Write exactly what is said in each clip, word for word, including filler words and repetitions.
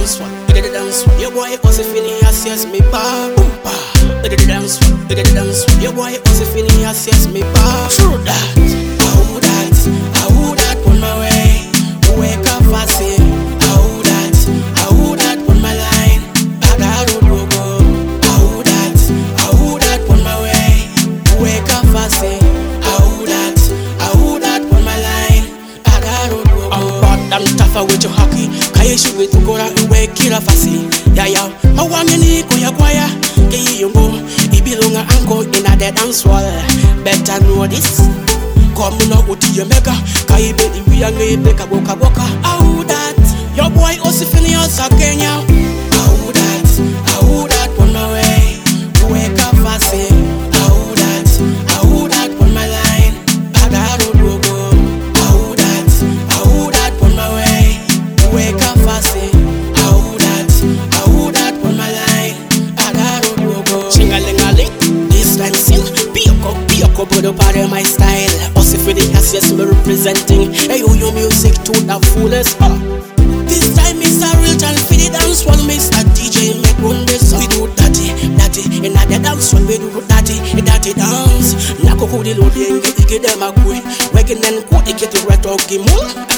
dance one, look at the dance one. Your boy was a feeling as yes me bar, boom bar. Look at the dance one, look at the dance one. Your boy was a feeling as yes me bar. True that, oh that, oh that on my way. Wake up fast, oh that, oh that on my line. I got road to go. Oh that, oh that on my way. Wake up fast, oh that, oh that on my line. I got road to go. I'm bad and tougher with your hockey. Kaya shubi tukora uwe kila fasi. Ya ya, mawamini kuya kwaya. Kaya yungu, ibilunga anko ina the dance wall. Better know this. Come now uti your mega. Kai baby we are gay beka boka boka. Oh that, your boy also feeling us again now. Oh that, oh that on my way. Wake up fast, oh that, oh that on my line. I got road to go. Oh that, oh that on my way. Wake up fast, oh that, oh that on my line. I got road to go. Chingalingaling, this time sing. Pioko, pioko, bodo pare my style. Also for the yes, yes, we're representing. Hey, you your music to the fullest. Uh. This time is a real time for the dance one. Mister D J make one this. We do daddy, daddy, and at the dance one we do daddy, daddy dance. Nako kudi lodi nge ike dem a kui. Wegen then kudi get the right of gimu.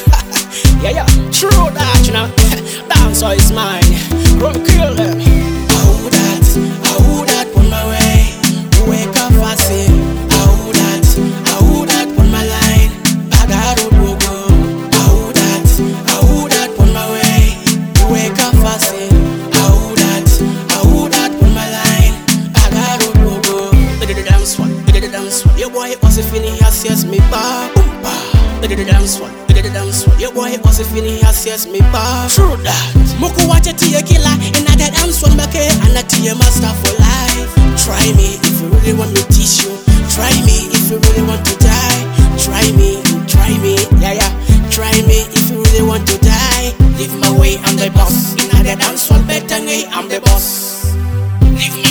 Yeah, yeah, true that, you know. Dance is mine. Go kill them. Oh that, oh that on my way. Wake up fast, oh that, oh that on my line. I got road to go. Oh that, oh that on my way. Wake up fast, oh that, oh that on my line. I got road to go. Look at the dance one, look at the dance one. Your boy was a feeling as yes me bar, boom bar. Look at the dance one, look at the dance one. Your boy was a feeling as yes me bar. True that. Moku watch it to your killer, and I dance one back and I to your master for life. Try me if you really want me to teach you. Try me if you really want to die. Try me, try me, yeah yeah. Try me if you really want to die. Leave my way, I'm the boss. In the dance one better, I'm the boss. Leave